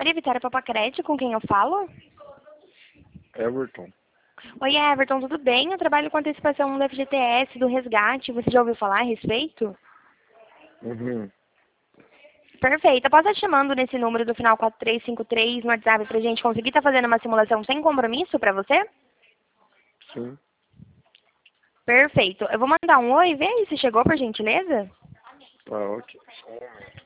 Maria Vitória Papacrete, com quem eu falo? Everton. Oi, Everton, tudo bem? Eu trabalho com antecipação do FGTS, do resgate. Você já ouviu falar a respeito? Uhum. Perfeito. Eu posso estar te chamando nesse número do final 4353 no WhatsApp pra gente conseguir estar fazendo uma simulação sem compromisso pra você? Sim. Perfeito. Eu vou mandar um oi, vê aí se chegou, por gentileza. Tá, ok. Só um momento.